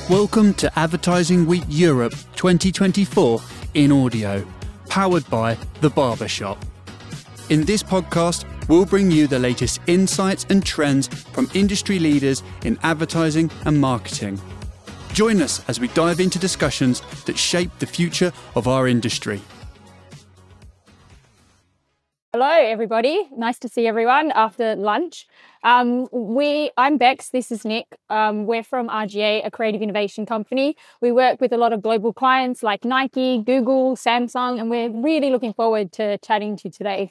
Welcome to Advertising Week Europe 2024 in audio, powered by The Barbershop. In this podcast, we'll bring you the latest insights and trends from industry leaders in advertising and marketing. Join us as we dive into discussions that shape the future of our industry. Hello, everybody. Nice to see everyone after lunch. I'm Bex. This is Nick. We're from RGA, a creative innovation company. We work with a lot of global clients like Nike, Google, Samsung, and we're really looking forward to chatting to you today.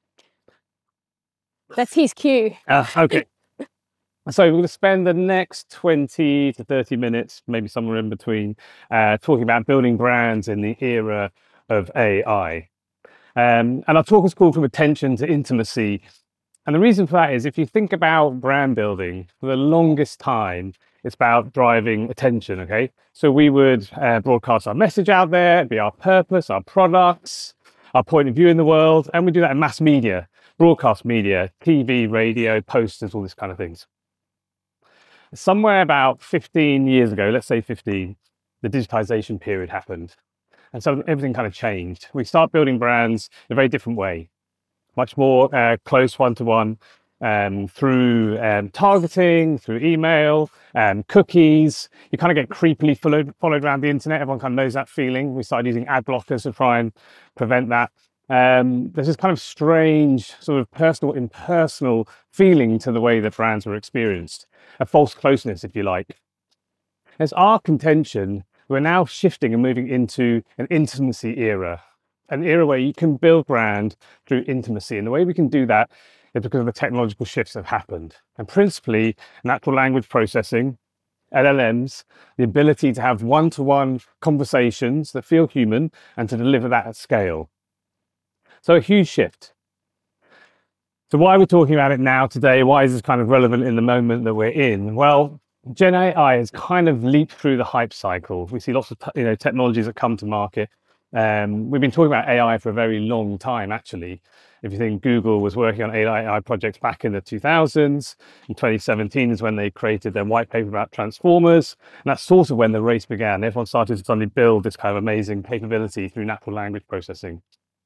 That's his cue. Okay. So we're going to spend the next 20 to 30 minutes, maybe somewhere in between, talking about building brands in the era of AI. And our talk is called From Attention to Intimacy. And the reason for that is if you think about brand building, for the longest time, it's about driving attention, okay? So we would broadcast our message out there, it'd be our purpose, our products, our point of view in the world, and we do that in mass media, broadcast media, TV, radio, posters, all these kind of things. Somewhere about 15 years ago, let's say 15, the digitization period happened. And so everything kind of changed. We start building brands in a very different way, much more close one-to-one through targeting, through email, cookies. You kind of get creepily followed around the internet. Everyone kind of knows that feeling. We started using ad blockers to try and prevent that. There's this kind of strange sort of personal, impersonal feeling to the way that brands were experienced, a false closeness, if you like. It's our contention we're now shifting and moving into an intimacy era, an era where you can build brand through intimacy. And the way we can do that is because of the technological shifts that have happened. And principally, natural language processing, LLMs, the ability to have one-to-one conversations that feel human and to deliver that at scale. So a huge shift. So why are we talking about it now today? Why is this kind of relevant in the moment that we're in? Well, Gen AI has kind of leaped through the hype cycle. We see lots of technologies that come to market. We've been talking about AI for a very long time, actually. If you think Google was working on AI projects back in the 2000s, in 2017 is when they created their white paper about transformers. And that's sort of when the race began. Everyone started to suddenly build this kind of amazing capability through natural language processing.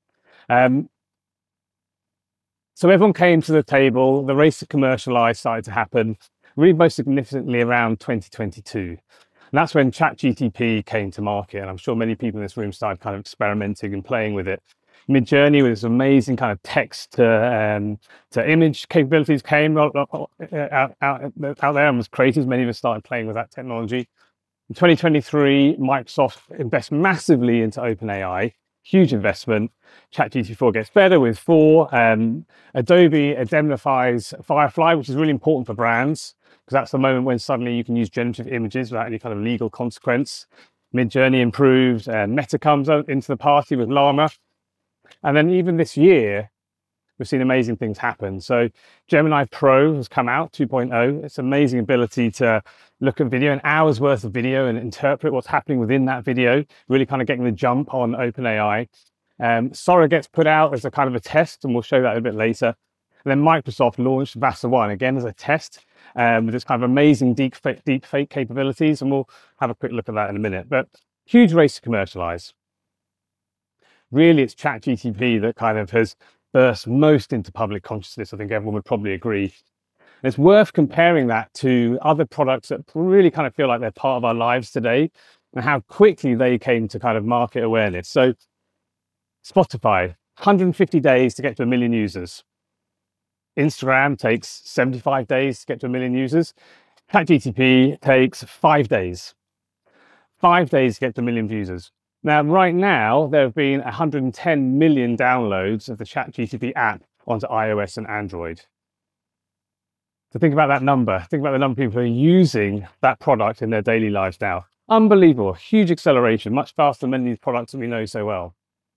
So everyone came to the table, the race to commercialize started to happen, really most significantly around 2022. And that's when ChatGPT came to market. And I'm sure many people in this room started kind of experimenting and playing with it. Midjourney with this amazing kind of text to image capabilities came out there and was created. Many of us started playing with that technology. In 2023, Microsoft invests massively into OpenAI. Huge investment. ChatGPT-4 gets better with 4. Adobe indemnifies Firefly, which is really important for brands, because that's the moment when suddenly you can use generative images without any kind of legal consequence. Midjourney improved, and Meta comes into the party with Llama. And then even this year, we've seen amazing things happen. So Gemini Pro has come out, 2.0. It's amazing ability to look at video, an hour's worth of video, and interpret what's happening within that video, really kind of getting the jump on OpenAI. Sora gets put out as a kind of a test, and we'll show that a bit later. And then Microsoft launched VASA 1, again as a test, with this kind of amazing deep fake capabilities, and we'll have a quick look at that in a minute. But huge race to commercialize. Really, it's ChatGPT that kind of has burst most into public consciousness. I think everyone would probably agree. And it's worth comparing that to other products that really kind of feel like they're part of our lives today and how quickly they came to kind of market awareness. So Spotify, 150 days to get to 1 million users. Instagram takes 75 days to get to 1 million users. ChatGPT takes 5 days. 5 days to get to 1 million users. Now, right now, there have been 110 million downloads of the ChatGPT app onto iOS and Android. So think about that number. Think about the number of people who are using that product in their daily lives now. Unbelievable, huge acceleration, much faster than many of these products that we know so well.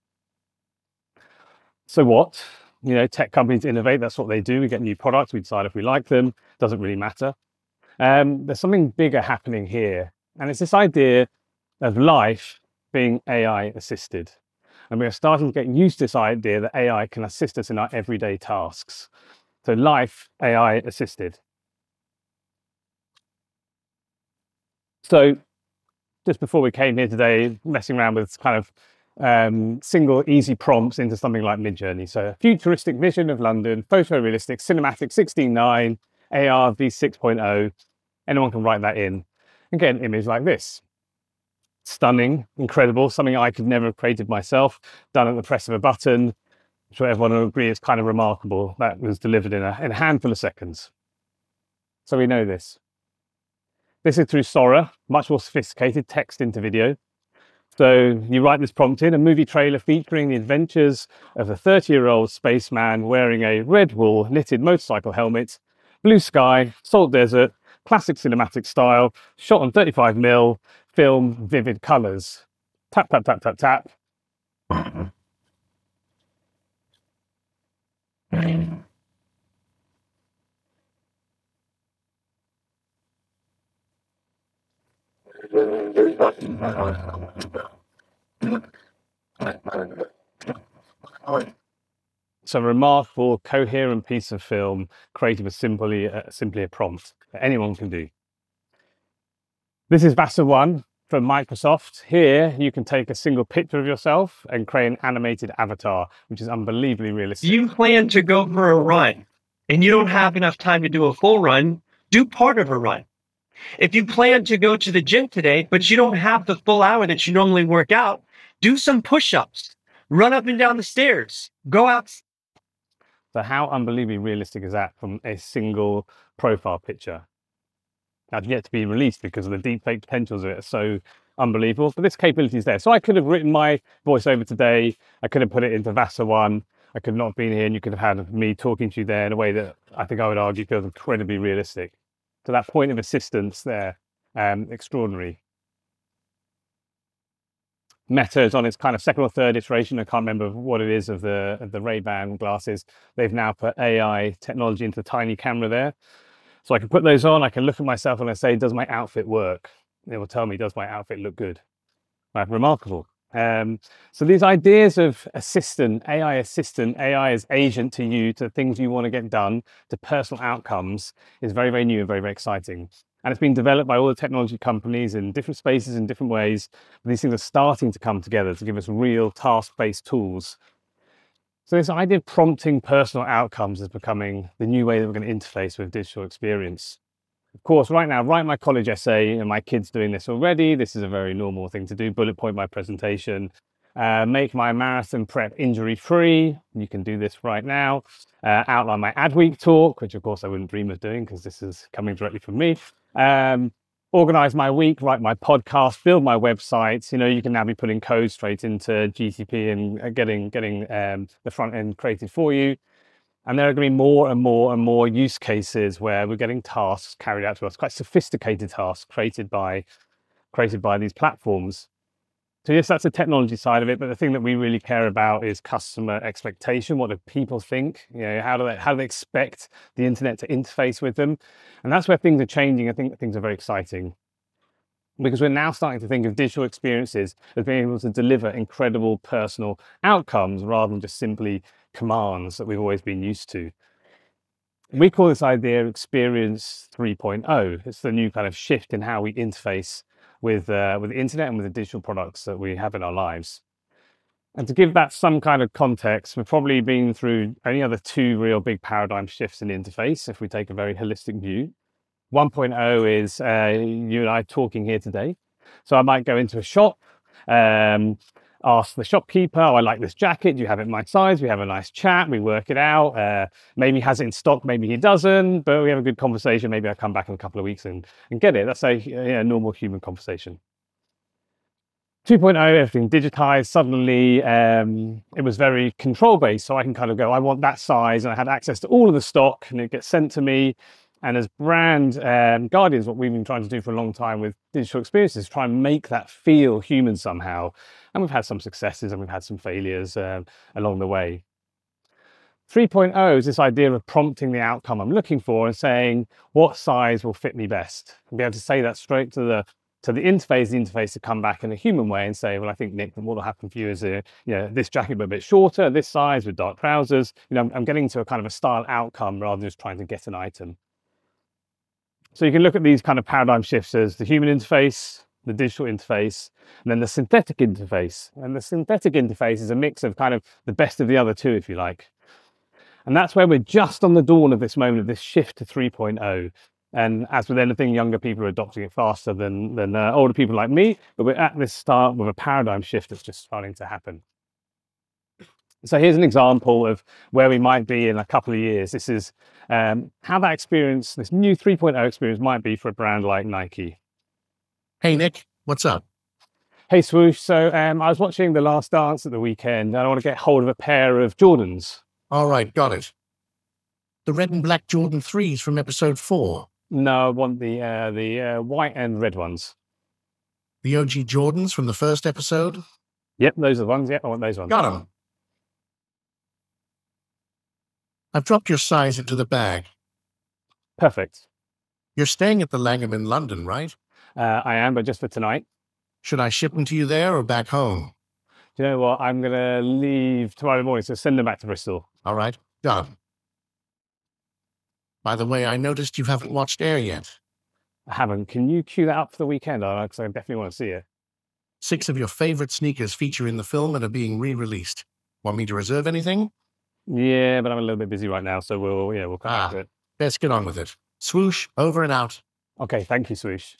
So what? Tech companies innovate, that's what they do. We get new products, we decide if we like them, doesn't really matter. There's something bigger happening here. And it's this idea of life being AI assisted. And we are starting to get used to this idea that AI can assist us in our everyday tasks. So life AI assisted. So just before we came here today, messing around with kind of single easy prompts into something like Midjourney. So a futuristic vision of London, photorealistic, cinematic 16:9, AR v6.0. Anyone can write that in and get an image like this. Stunning, incredible, something I could never have created myself, done at the press of a button. I'm sure everyone will agree it's kind of remarkable. That was delivered in a handful of seconds. So we know this. This is through Sora, much more sophisticated text into video. So you write this prompt in, a movie trailer featuring the adventures of a 30-year-old spaceman wearing a red wool knitted motorcycle helmet, blue sky, salt desert, classic cinematic style, shot on 35mm, film, vivid colours. Tap, tap, tap, tap, tap. It's a remarkable, coherent piece of film created with simply a prompt that anyone can do. This is VASA 1 from Microsoft. Here, you can take a single picture of yourself and create an animated avatar, which is unbelievably realistic. You plan to go for a run and you don't have enough time to do a full run, do part of a run. If you plan to go to the gym today, but you don't have the full hour that you normally work out, do some push-ups, run up and down the stairs, go out. So how unbelievably realistic is that from a single profile picture? Now, it's yet to be released because of the deepfake potentials of it are so unbelievable, but this capability is there. So I could have written my voiceover today, I could have put it into VASA 1, I could not have been here, and you could have had me talking to you there in a way that I think I would argue feels incredibly realistic. So that point of assistance there, extraordinary. Meta is on its kind of second or third iteration. I can't remember what it is of the Ray-Ban glasses. They've now put AI technology into the tiny camera there. So I can put those on, I can look at myself and I say, does my outfit work? It will tell me, does my outfit look good? Right, remarkable. So these ideas of AI as agent to you, to things you want to get done, to personal outcomes is very, very new and very, very exciting. And it's been developed by all the technology companies in different spaces in different ways. But these things are starting to come together to give us real task-based tools. So this idea of prompting personal outcomes is becoming the new way that we're going to interface with digital experience. Of course, right now, write my college essay, and my kid's doing this already. This is a very normal thing to do. Bullet point my presentation. Make my marathon prep injury-free. You can do this right now. Outline my Adweek talk, which of course I wouldn't dream of doing because this is coming directly from me. Organize my week, write my podcast, build my website. You know, you can now be putting code straight into GTP and getting the front end created for you. And there are going to be more and more and more use cases where we're getting tasks carried out to us, quite sophisticated tasks created by these platforms. So yes, that's the technology side of it, but the thing that we really care about is customer expectation. What do people think? You know, how do they expect the internet to interface with them? And that's where things are changing. I think that things are very exciting because we're now starting to think of digital experiences as being able to deliver incredible personal outcomes rather than just simply commands that we've always been used to. We call this idea Experience 3.0. It's the new kind of shift in how we interface with the internet and with the digital products that we have in our lives. And to give that some kind of context, we've probably been through only other two real big paradigm shifts in the interface, if we take a very holistic view. 1.0 is you and I talking here today. So I might go into a shop, ask the shopkeeper, oh, I like this jacket, do you have it in my size? We have a nice chat, we work it out. Maybe he has it in stock, maybe he doesn't, but we have a good conversation. Maybe I come back in a couple of weeks and get it. That's a normal human conversation. 2.0, everything digitized. Suddenly, it was very control-based. So I can kind of go, I want that size, and I had access to all of the stock, and it gets sent to me. And as brand guardians, what we've been trying to do for a long time with digital experiences is try and make that feel human somehow. And we've had some successes and we've had some failures along the way. 3.0 is this idea of prompting the outcome I'm looking for and saying, what size will fit me best? And be able to say that straight to the interface to come back in a human way and say, well, I think, Nick, what will happen for you is this jacket but a bit shorter, this size with dark trousers. You know, I'm getting to a kind of a style outcome rather than just trying to get an item. So you can look at these kind of paradigm shifts as the human interface, the digital interface, and then the synthetic interface. And the synthetic interface is a mix of kind of the best of the other two, if you like. And that's where we're just on the dawn of this moment, of this shift to 3.0. And as with anything, younger people are adopting it faster than older people like me, but we're at this start with a paradigm shift that's just starting to happen. So here's an example of where we might be in a couple of years. This is how that experience, this new 3.0 experience might be for a brand like Nike. Hey, Nick, what's up? Hey, Swoosh. So I was watching The Last Dance at the weekend, and I want to get hold of a pair of Jordans. All right, got it. The red and black Jordan 3s from episode 4. No, I want the white and red ones. The OG Jordans from the first episode? Yep, those are the ones. Yep, I want those ones. Got them. I've dropped your size into the bag. Perfect. You're staying at the Langham in London, right? I am, but just for tonight. Should I ship them to you there or back home? Do you know what? I'm going to leave tomorrow morning, so send them back to Bristol. All right, done. By the way, I noticed you haven't watched Air yet. I haven't. Can you cue that up for the weekend? Because I definitely want to see it. 6 of your favorite sneakers feature in the film and are being re-released. Want me to reserve anything? Yeah, but I'm a little bit busy right now, so we'll come back to it. Let's get on with it. Swoosh, over and out. Okay, thank you, Swoosh.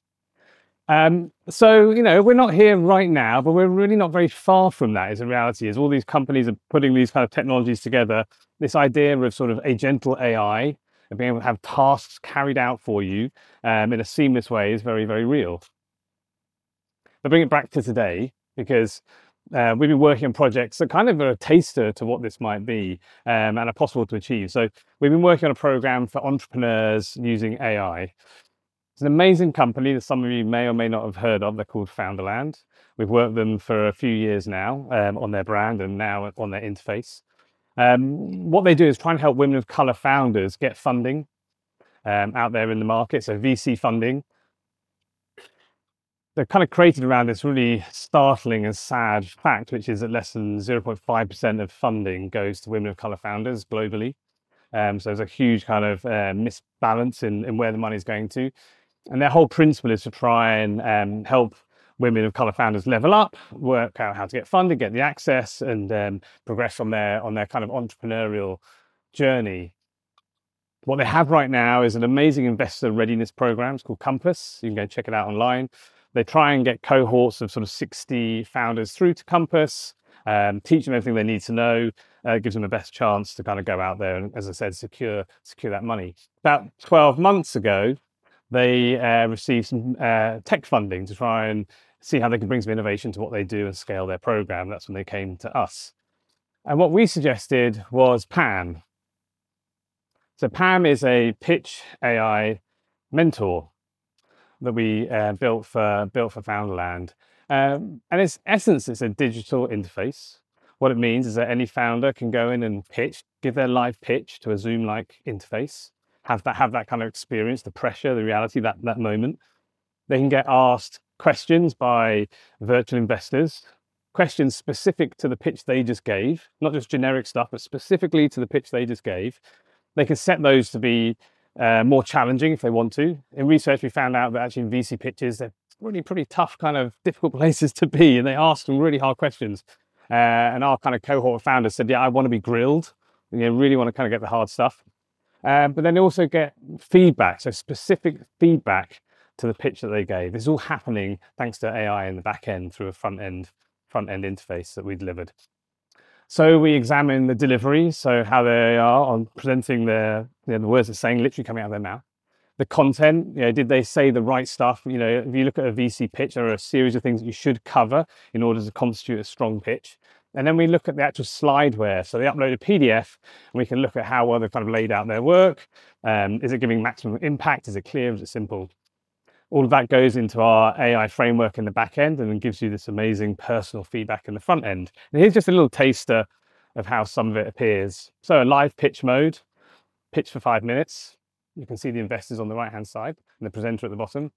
So, we're not here right now, but we're really not very far from that, is the reality. As all these companies are putting these kind of technologies together, this idea of sort of agental AI and being able to have tasks carried out for you in a seamless way is very, very real. But bring it back to today, because we've been working on projects that kind of are a taster to what this might be and are possible to achieve. So we've been working on a program for entrepreneurs using AI. It's an amazing company that some of you may or may not have heard of. They're called Founderland. We've worked with them for a few years now on their brand and now on their interface. What they do is try and help women of colour founders get funding out there in the market, so VC funding. They're kind of created around this really startling and sad fact, which is that less than 0.5% of funding goes to women of colour founders globally. So there's a huge kind of misbalance in where the money is going to. And their whole principle is to try and help women of colour founders level up, work out how to get funded, get the access, and progress on their kind of entrepreneurial journey. What they have right now is an amazing investor readiness program. It's called Compass. You can go check it out online. They try and get cohorts of sort of 60 founders through to Compass, teach them everything they need to know, gives them the best chance to kind of go out there and, as I said, secure that money. About 12 months ago, they received some tech funding to try and see how they can bring some innovation to what they do and scale their program. That's when they came to us. And what we suggested was PAM. So PAM is a pitch AI mentor that we built for Founderland. And in essence, it's a digital interface. What it means is that any founder can go in and pitch, give their live pitch to a Zoom-like interface, have that kind of experience, the pressure, the reality, that moment. They can get asked questions by virtual investors, questions specific to the pitch they just gave, not just generic stuff, but specifically to the pitch they just gave. They can set those to be more challenging if they want to. In research, we found out that actually in VC pitches, they're really pretty tough, kind of difficult places to be, and they ask some really hard questions. And our kind of cohort of founders said, yeah, I want to be grilled. Really want to kind of get the hard stuff. But then they also get feedback, so specific feedback to the pitch that they gave. This is all happening thanks to AI in the back end through a front end interface that we delivered. So we examine the delivery, so how they are on presenting the words they're saying, literally coming out of their mouth. The content, did they say the right stuff? If you look at a VC pitch, there are a series of things that you should cover in order to constitute a strong pitch. And then we look at the actual slideware. So they upload a PDF, and we can look at how well they've kind of laid out their work. Is it giving maximum impact? Is it clear? Is it simple? All of that goes into our AI framework in the back end and then gives you this amazing personal feedback in the front end. And here's just a little taster of how some of it appears. So a live pitch mode, pitch for 5 minutes. You can see the investors on the right-hand side and the presenter at the bottom.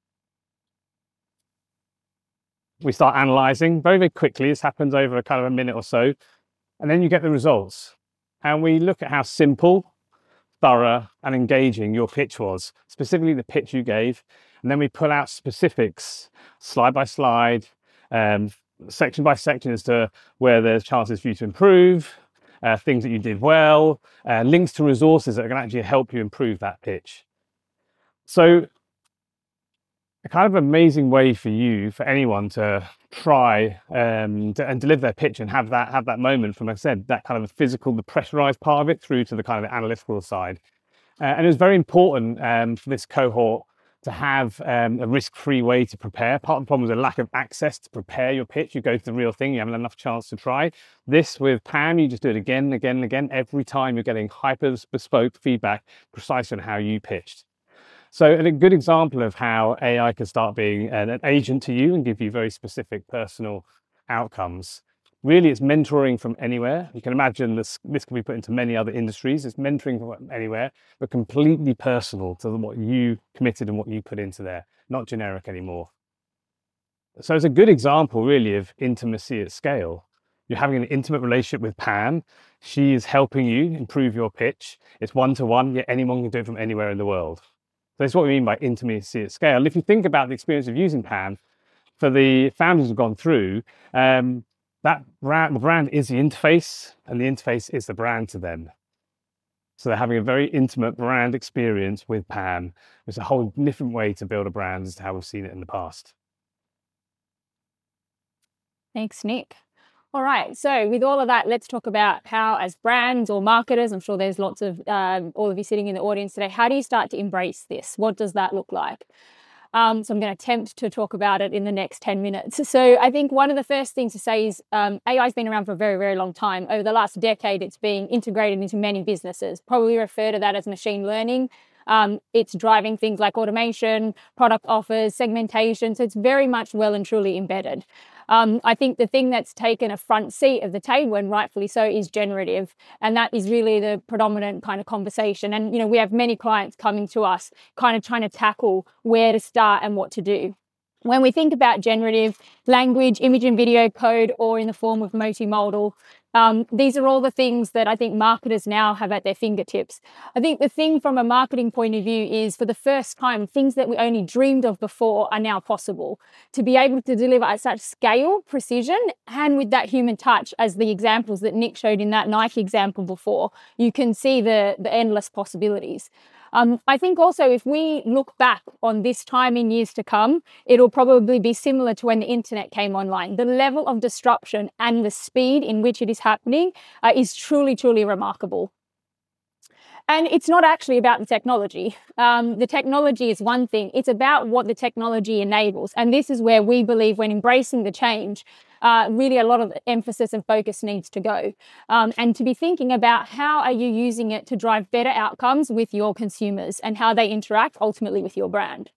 We start analyzing very, very quickly. This happens over kind of a minute or so. And then you get the results. And we look at how simple thorough and engaging your pitch was, specifically the pitch you gave. And then we pull out specifics, slide by slide, section by section as to where there's chances for you to improve, things that you did well, links to resources that are going to actually help you improve that pitch. So a kind of amazing way for anyone to try and deliver their pitch and have that moment from, like I said, that kind of physical, the pressurized part of it through to the kind of analytical side. And it was very important for this cohort to have a risk-free way to prepare. Part of the problem was a lack of access to prepare your pitch. You go to the real thing, you haven't enough chance to try. This with PAM, you just do it again and again and again. Every time you're getting hyper bespoke feedback precisely on how you pitched. So a good example of how AI can start being an agent to you and give you very specific personal outcomes. Really, it's mentoring from anywhere. You can imagine this can be put into many other industries. It's mentoring from anywhere, but completely personal to what you committed and what you put into there, not generic anymore. So it's a good example, really, of intimacy at scale. You're having an intimate relationship with Pam. She is helping you improve your pitch. It's one-to-one, yet anyone can do it from anywhere in the world. So that's what we mean by intimacy at scale. And if you think about the experience of using Pam, for the founders who've gone through, the brand is the interface, and the interface is the brand to them. So they're having a very intimate brand experience with Pam. It's a whole different way to build a brand as to how we've seen it in the past. Thanks, Nick. All right, so with all of that, let's talk about how, as brands or marketers, I'm sure there's lots of all of you sitting in the audience today, how do you start to embrace this? What does that look like? So I'm going to attempt to talk about it in the next 10 minutes. So I think one of the first things to say is AI has been around for a very, very long time. Over the last decade, it's been integrated into many businesses. Probably refer to that as machine learning. It's driving things like automation, product offers, segmentation. So it's very much well and truly embedded. I think the thing that's taken a front seat of the table, and rightfully so, is generative. And that is really the predominant kind of conversation. And, we have many clients coming to us kind of trying to tackle where to start and what to do. When we think about generative language, image and video code, or in the form of multimodal, these are all the things that I think marketers now have at their fingertips. I think the thing from a marketing point of view is, for the first time, things that we only dreamed of before are now possible. To be able to deliver at such scale, precision, and with that human touch, as the examples that Nick showed in that Nike example before, you can see the endless possibilities. I think also, if we look back on this time in years to come, it'll probably be similar to when the internet came online. The level of disruption and the speed in which it is happening is truly, truly remarkable. And it's not actually about the technology. The technology is one thing. It's about what the technology enables. And this is where we believe, when embracing the change, really a lot of emphasis and focus needs to go. And to be thinking about how are you using it to drive better outcomes with your consumers and how they interact ultimately with your brand.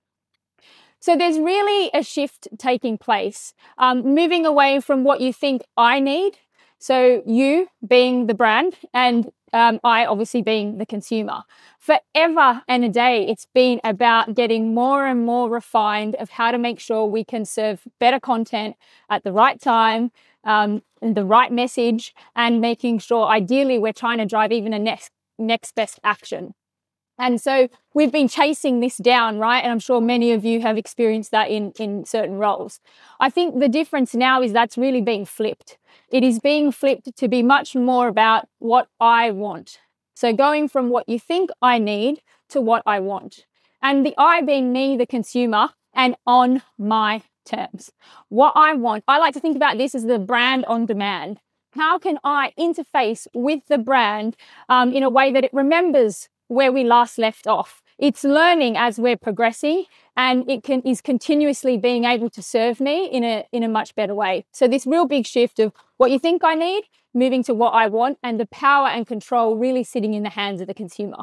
So there's really a shift taking place, moving away from what you think I need. So you being the brand and I obviously being the consumer. Forever and a day, it's been about getting more and more refined of how to make sure we can serve better content at the right time, the right message, and making sure ideally we're trying to drive even a next best action. And so we've been chasing this down, right? And I'm sure many of you have experienced that in certain roles. I think the difference now is that's really being flipped. It is being flipped to be much more about what I want. So going from what you think I need to what I want. And the I being me, the consumer, and on my terms. What I want, I like to think about this as the brand on demand. How can I interface with the brand in a way that it remembers where we last left off? It's learning as we're progressing, and it is continuously being able to serve me in a much better way. So this real big shift of what you think I need, moving to what I want, and the power and control really sitting in the hands of the consumer.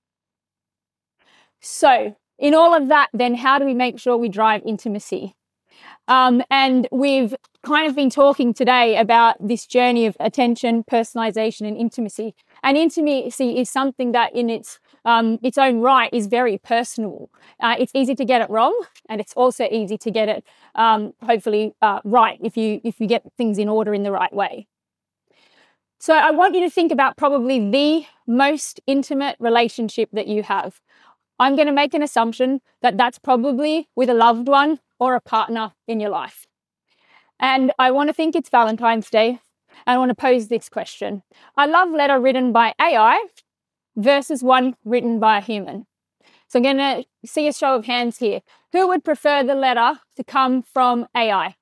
So in all of that, then how do we make sure we drive intimacy? And we've kind of been talking today about this journey of attention, personalization, and intimacy. And intimacy is something that in its own right is very personal. It's easy to get it wrong, and it's also easy to get it hopefully right if you get things in order in the right way. So I want you to think about probably the most intimate relationship that you have. I'm going to make an assumption that that's probably with a loved one or a partner in your life. And I want to think it's Valentine's Day. And I want to pose this question. A love letter written by AI versus one written by a human. So I'm going to see a show of hands here. Who would prefer the letter to come from AI?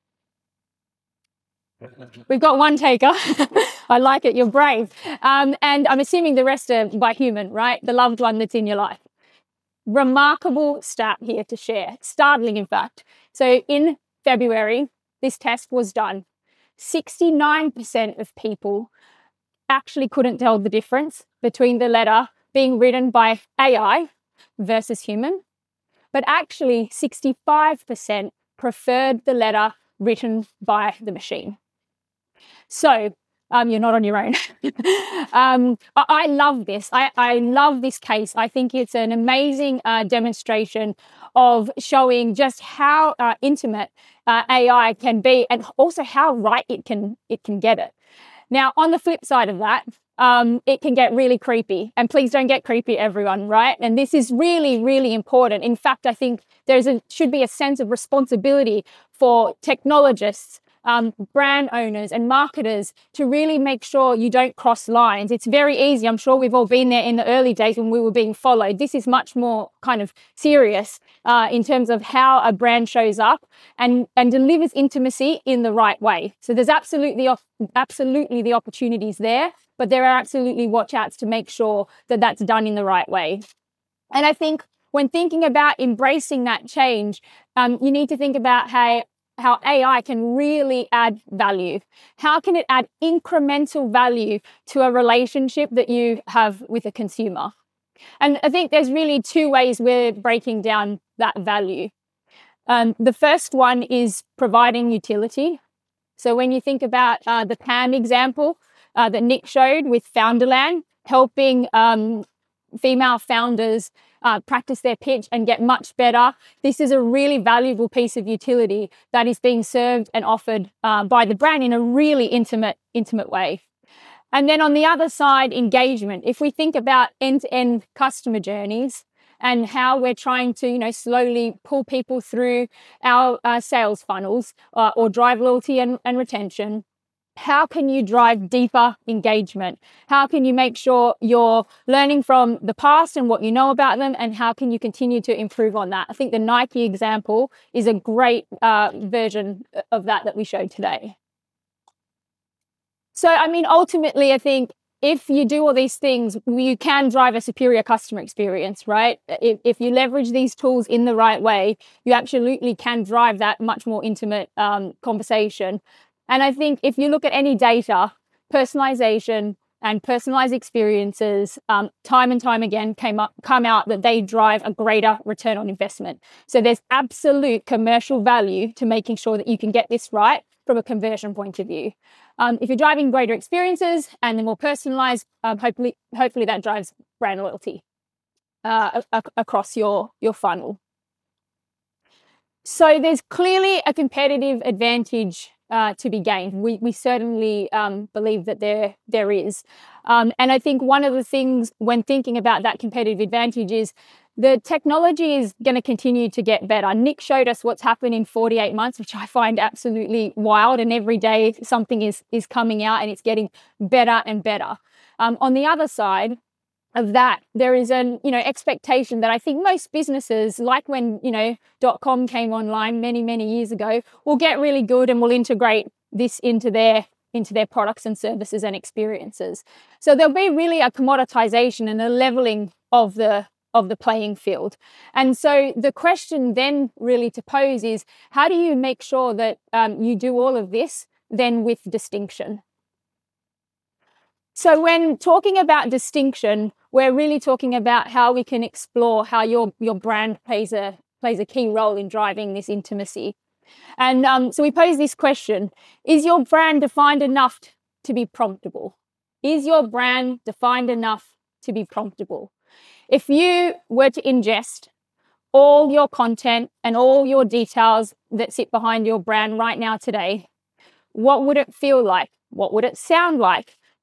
We've got one taker. I like it. You're brave. And I'm assuming the rest are by human, right? The loved one that's in your life. Remarkable stat here to share. Startling, in fact. So in February, this test was done. 69% of people actually couldn't tell the difference between the letter being written by AI versus human. But actually, 65% preferred the letter written by the machine. So you're not on your own. I love this. I love this case. I think it's an amazing demonstration of showing just how intimate AI can be, and also how right it can get it. Now, on the flip side of that, it can get really creepy. And please don't get creepy, everyone, right? And this is really, really important. In fact, I think should be a sense of responsibility for technologists, brand owners and marketers to really make sure you don't cross lines. It's very easy. I'm sure we've all been there in the early days when we were being followed. This is much more kind of serious in terms of how a brand shows up and delivers intimacy in the right way. So there's absolutely the opportunities there, but there are absolutely watch outs to make sure that that's done in the right way. And I think when thinking about embracing that change, you need to think about how AI can really add value. How can it add incremental value to a relationship that you have with a consumer? And I think there's really two ways we're breaking down that value. The first one is providing utility. So when you think about the PAM example that Nick showed with Founderland, helping female founders practice their pitch and get much better. This is a really valuable piece of utility that is being served and offered by the brand in a really intimate way. And then on the other side, engagement. If we think about end-to-end customer journeys and how we're trying to, slowly pull people through our sales funnels or drive loyalty and retention, how can you drive deeper engagement? How can you make sure you're learning from the past and what you know about them, and how can you continue to improve on that? I think the Nike example is a great version of that we showed today. So, ultimately, I think if you do all these things, you can drive a superior customer experience, right? If you leverage these tools in the right way, you absolutely can drive that much more intimate conversation. And I think if you look at any data, personalization and personalized experiences, time and time again come out that they drive a greater return on investment. So there's absolute commercial value to making sure that you can get this right from a conversion point of view. If you're driving greater experiences and they're more personalized, hopefully that drives brand loyalty across your funnel. So there's clearly a competitive advantage to be gained. We certainly believe that there is. And I think one of the things when thinking about that competitive advantage is the technology is going to continue to get better. Nick showed us what's happened in 48 months, which I find absolutely wild. And every day something is coming out and it's getting better and better. On the other side of that, there is an expectation that I think most businesses, like when .com came online many years ago, will get really good and will integrate this into their products and services and experiences. So there'll be really a commoditization and a leveling of the playing field. And so the question then really to pose is, how do you make sure that you do all of this then with distinction? So when talking about distinction, we're really talking about how we can explore how your brand plays a key role in driving this intimacy. And so we pose this question: is your brand defined enough to be promptable? Is your brand defined enough to be promptable? If you were to ingest all your content and all your details that sit behind your brand right now today, what would it feel like? What would it sound like?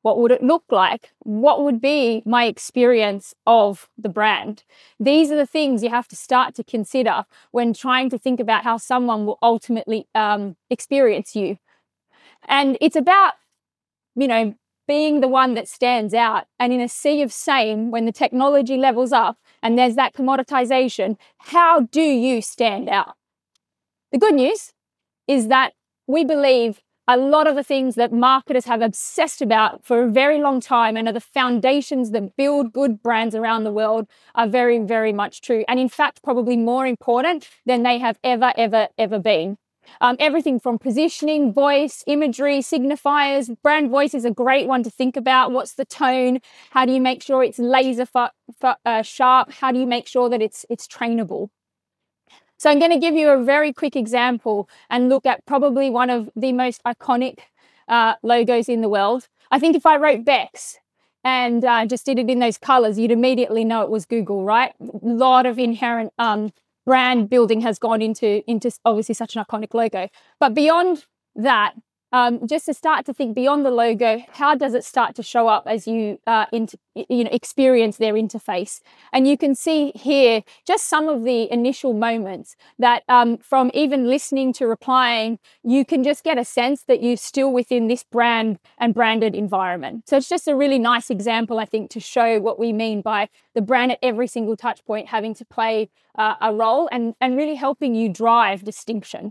What would it look like? What would be my experience of the brand? These are the things you have to start to consider when trying to think about how someone will ultimately experience you. And it's about, being the one that stands out. And in a sea of same, when the technology levels up and there's that commoditization, how do you stand out? The good news is that we believe a lot of the things that marketers have obsessed about for a very long time and are the foundations that build good brands around the world are very, very much true. And in fact, probably more important than they have ever, ever, ever been. Everything from positioning, voice, imagery, signifiers. Brand voice is a great one to think about. What's the tone? How do you make sure it's laser sharp? How do you make sure that it's trainable? So I'm going to give you a very quick example and look at probably one of the most iconic logos in the world. I think if I wrote Bex and just did it in those colors, you'd immediately know it was Google, right? A lot of inherent brand building has gone into obviously such an iconic logo. But beyond that, just to start to think beyond the logo, how does it start to show up as you experience their interface? And you can see here just some of the initial moments that from even listening to replying, you can just get a sense that you're still within this brand and branded environment. So it's just a really nice example, I think, to show what we mean by the brand at every single touch point having to play a role and really helping you drive distinction.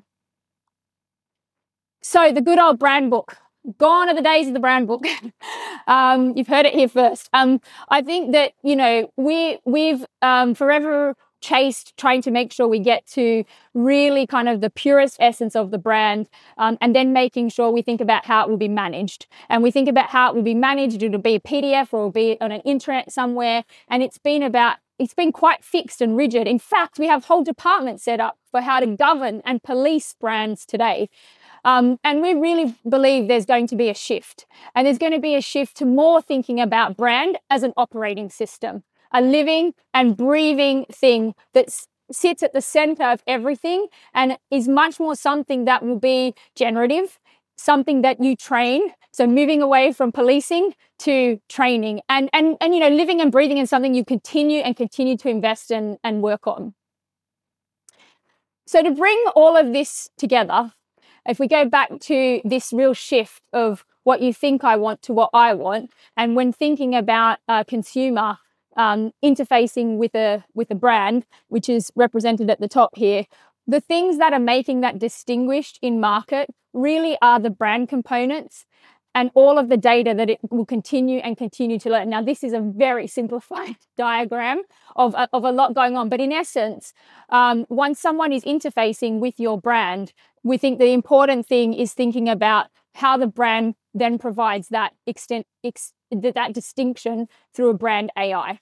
So the good old brand book. Gone are the days of the brand book. You've heard it here first. I think that, we've forever chased trying to make sure we get to really kind of the purest essence of the brand, and then making sure we think about how it will be managed. And we think about how it will be managed. It'll be a PDF or it'll be on an intranet somewhere. And it's been quite fixed and rigid. In fact, we have whole departments set up for how to govern and police brands today. And we really believe there's going to be a shift. And there's going to be a shift to more thinking about brand as an operating system, a living and breathing thing that sits at the center of everything and is much more something that will be generative, something that you train. So moving away from policing to training and living and breathing is something you continue to invest in and work on. So to bring all of this together, if we go back to this real shift of what you think I want to what I want, and when thinking about a consumer interfacing with a brand, which is represented at the top here, the things that are making that distinguished in market really are the brand components and all of the data that it will continue to learn. Now, this is a very simplified diagram of a lot going on, but in essence, once someone is interfacing with your brand, we think the important thing is thinking about how the brand then provides that that distinction through a brand AI.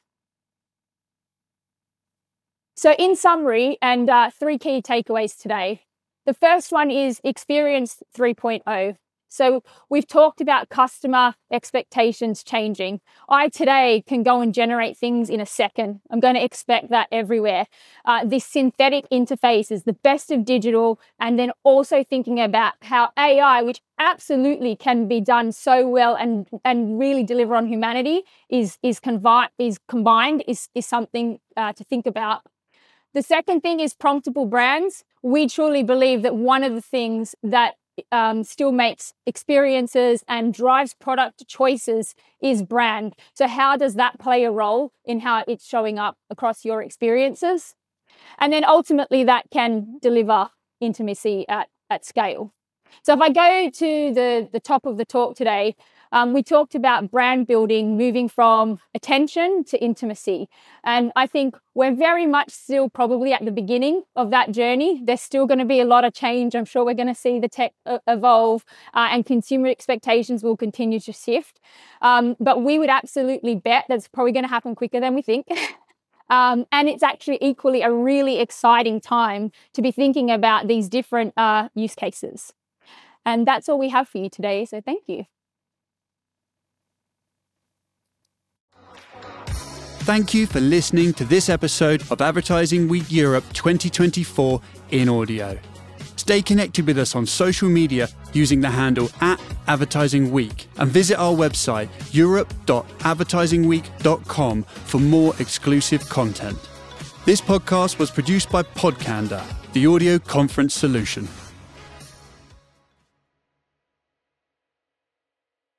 So in summary, and 3 key takeaways today. The first one is Experience 3.0. So we've talked about customer expectations changing. I today can go and generate things in a second. I'm going to expect that everywhere. This synthetic interface is the best of digital, and then also thinking about how AI, which absolutely can be done so well and really deliver on humanity, is combined is something to think about. The second thing is promptable brands. We truly believe that one of the things that still makes experiences and drives product choices is brand. So how does that play a role in how it's showing up across your experiences? And then ultimately that can deliver intimacy at scale. So if I go to the top of the talk today, we talked about brand building moving from attention to intimacy. And I think we're very much still probably at the beginning of that journey. There's still going to be a lot of change. I'm sure we're going to see the tech evolve and consumer expectations will continue to shift. But we would absolutely bet that's probably going to happen quicker than we think. And it's actually equally a really exciting time to be thinking about these different use cases. And that's all we have for you today. So thank you. Thank you for listening to this episode of Advertising Week Europe 2024 in audio. Stay connected with us on social media using the handle @AdvertisingWeek and visit our website europe.advertisingweek.com for more exclusive content. This podcast was produced by Podcanda, the audio conference solution.